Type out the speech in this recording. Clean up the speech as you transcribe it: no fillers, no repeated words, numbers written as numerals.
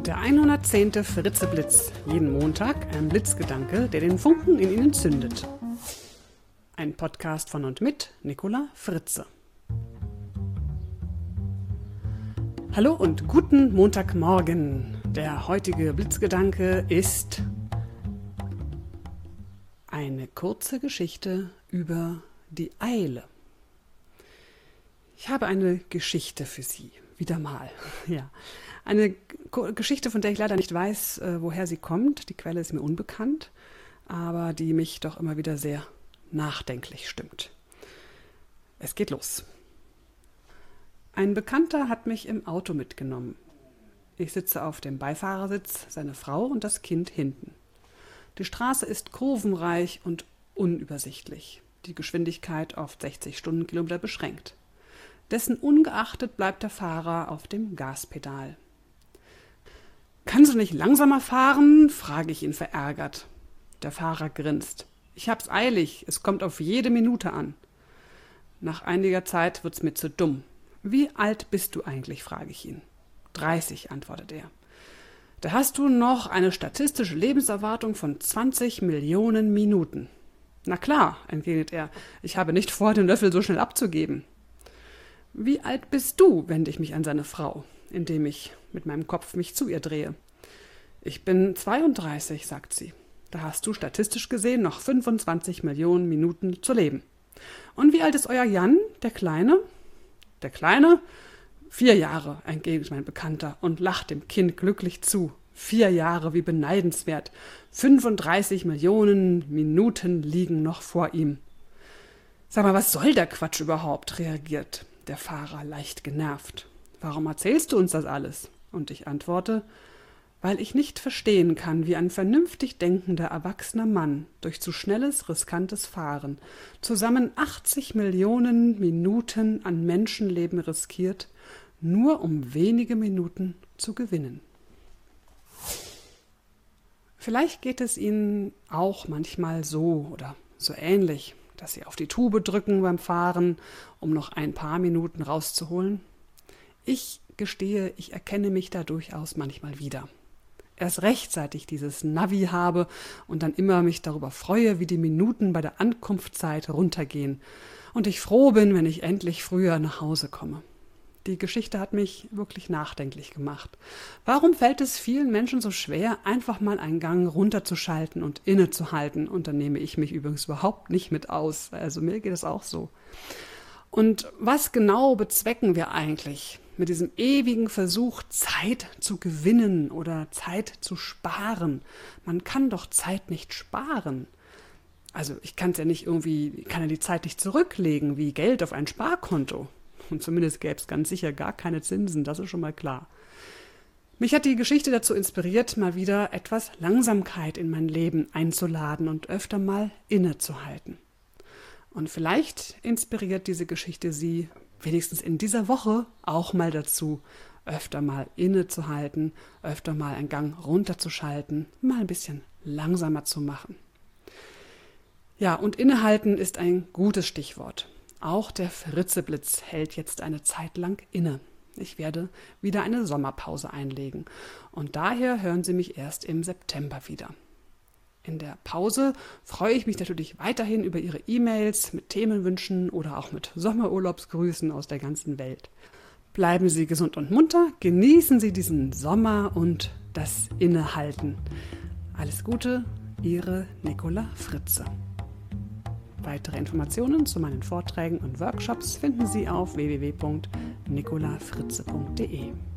Der 110. Fritzeblitz. Jeden Montag ein Blitzgedanke, der den Funken in Ihnen zündet. Ein Podcast von und mit Nicola Fritze. Hallo und guten Montagmorgen. Der heutige Blitzgedanke ist eine kurze Geschichte über die Eile. Ich habe eine Geschichte für Sie. Wieder mal. Ja. Eine Geschichte, von der ich leider nicht weiß, woher sie kommt. Die Quelle ist mir unbekannt, aber die mich doch immer wieder sehr nachdenklich stimmt. Es geht los. Ein Bekannter hat mich im Auto mitgenommen. Ich sitze auf dem Beifahrersitz, seine Frau und das Kind hinten. Die Straße ist kurvenreich und unübersichtlich. Die Geschwindigkeit auf 60 Stundenkilometer beschränkt. Dessen ungeachtet bleibt der Fahrer auf dem Gaspedal. »Kannst du nicht langsamer fahren?« frage ich ihn verärgert. Der Fahrer grinst. »Ich hab's eilig, es kommt auf jede Minute an.« Nach einiger Zeit wird's mir zu dumm. »Wie alt bist du eigentlich?« frage ich ihn. 30, antwortet er. »Da hast du noch eine statistische Lebenserwartung von 20 Millionen Minuten.« »Na klar«, entgegnet er, »ich habe nicht vor, den Löffel so schnell abzugeben.« »Wie alt bist du?« wende ich mich an seine Frau, indem ich mit meinem Kopf mich zu ihr drehe. »Ich bin 32«, sagt sie. »Da hast du statistisch gesehen noch 25 Millionen Minuten zu leben.« »Und wie alt ist euer Jan, der Kleine?« »Der Kleine? 4 Jahre«, entgegnet mein Bekannter und lacht dem Kind glücklich zu. 4 Jahre, wie beneidenswert. 35 Millionen Minuten liegen noch vor ihm. »Sag mal, was soll der Quatsch überhaupt?«, reagiert der Fahrer leicht genervt. »Warum erzählst du uns das alles?« Und ich antworte, weil ich nicht verstehen kann, wie ein vernünftig denkender, erwachsener Mann durch zu schnelles, riskantes Fahren zusammen 80 Millionen Minuten an Menschenleben riskiert, nur um wenige Minuten zu gewinnen. Vielleicht geht es Ihnen auch manchmal so oder so ähnlich, dass Sie auf die Tube drücken beim Fahren, um noch ein paar Minuten rauszuholen. Ich gestehe, ich erkenne mich da durchaus manchmal wieder. Erst recht, seit ich dieses Navi habe und dann immer mich darüber freue, wie die Minuten bei der Ankunftszeit runtergehen und ich froh bin, wenn ich endlich früher nach Hause komme. Die Geschichte hat mich wirklich nachdenklich gemacht. Warum fällt es vielen Menschen so schwer, einfach mal einen Gang runterzuschalten und innezuhalten? Und da nehme ich mich übrigens überhaupt nicht mit aus. Also mir geht es auch so. Und was genau bezwecken wir eigentlich mit diesem ewigen Versuch, Zeit zu gewinnen oder Zeit zu sparen? Man kann doch Zeit nicht sparen. Also ich kann ja die Zeit nicht zurücklegen wie Geld auf ein Sparkonto. Und zumindest gäbe es ganz sicher gar keine Zinsen, das ist schon mal klar. Mich hat die Geschichte dazu inspiriert, mal wieder etwas Langsamkeit in mein Leben einzuladen und öfter mal innezuhalten. Und vielleicht inspiriert diese Geschichte Sie wenigstens in dieser Woche auch mal dazu, öfter mal innezuhalten, öfter mal einen Gang runterzuschalten, mal ein bisschen langsamer zu machen. Ja, und innehalten ist ein gutes Stichwort. Auch der Fritzeblitz hält jetzt eine Zeit lang inne. Ich werde wieder eine Sommerpause einlegen und daher hören Sie mich erst im September wieder. In der Pause freue ich mich natürlich weiterhin über Ihre E-Mails mit Themenwünschen oder auch mit Sommerurlaubsgrüßen aus der ganzen Welt. Bleiben Sie gesund und munter, genießen Sie diesen Sommer und das Innehalten. Alles Gute, Ihre Nicola Fritze. Weitere Informationen zu meinen Vorträgen und Workshops finden Sie auf www.nicolafritze.de.